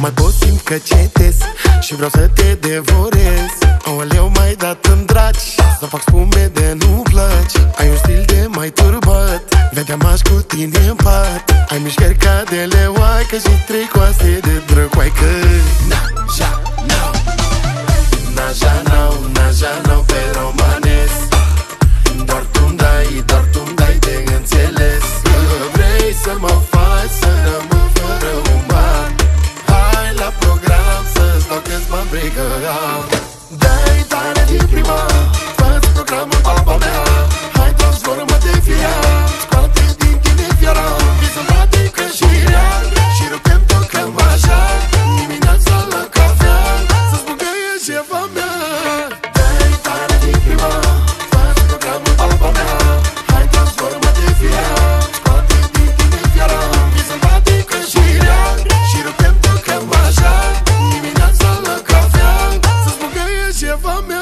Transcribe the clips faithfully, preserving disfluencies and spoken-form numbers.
mai pot, simt că cetez și vreau să te devorez. Aoleu, mai dat-mi dragi, să fac spume de nu plăci. Ai un stil de mai turbat, vedeam aș cu tine în pat. Ai mișcări ca de leoaică și trei coaste de drăcoaică. Naja, nau, naja, nau, naja, nau pe romanesc. Doar tu-mi dai, doar tu-mi dai de înțeles. Vrei să mă faci să rămân fără un ban? Hai la program să-ți dau câți bani brigăram. Dai tare din prima, fă-ți programul papa mea. Hai transformă de fia, scoate din tine fiara. Vii să-mi batică și rea și rupem tot cămașa. Dimineața la cafea, să spun că e șefa mea. Dai tare din prima, fă-ți programul papa mea. Hai transformă de fia, scoate din tine fiara. Vii să-mi batică și rea și rupem tot cămașa. Dimineața la cafea, să spun că e șefa mea.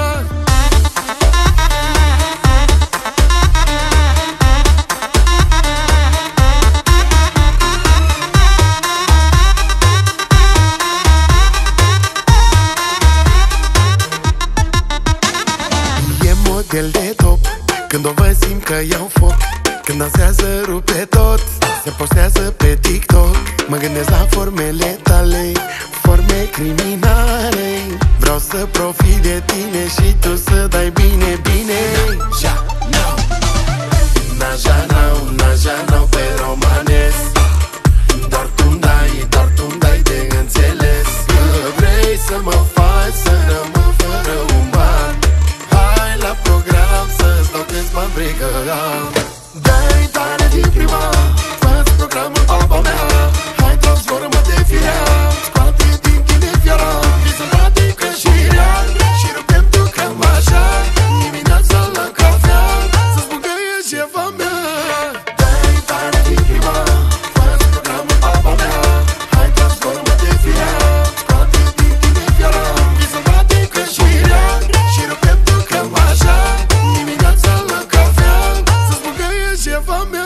Model de top, când o văd simt că iau foc. Când dansează rupe tot, se postează pe TikTok. Mă gândesc la formele tale, forme criminale. Vreau să profit de tine și tu să dai bine, bine. Naja, nau, naja, nau, naja, nau pe romanesc. Doar tu-mi dai, doar tu-mi dai de înțeles. Că vrei să mă faci să rămân fără un ban. Hai la program să-ți dau câți bani brigăram. Dai tare din prima, fă-ți programul papa mea. Hai transformă de firea, scoate din tine fiara. Vii să-mi batică și rea și rupem tu cămașa. Dimineața la cafea, să spun că e șefa mea. Dai tare din prima, fă-ți programul papa mea. Hai transformă de firea, scoate din tine fiara. Vii să-mi batică și rea și rupem tu cămașa. Dimineața la cafea, să spun că e șefa mea.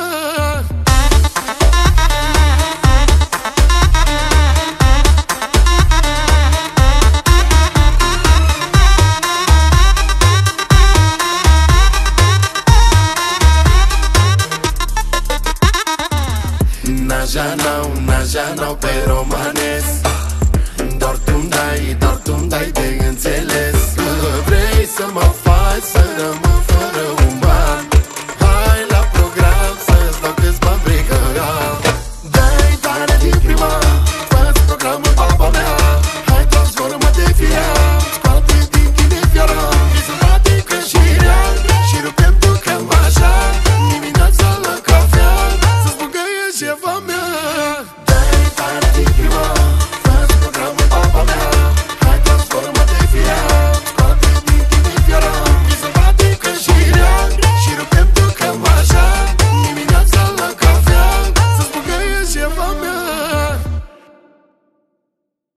Naja, nau, naja, nau pe romanesc. Doar tu-mi dai, doar tu-mi dai de înțeles. Că vrei să mă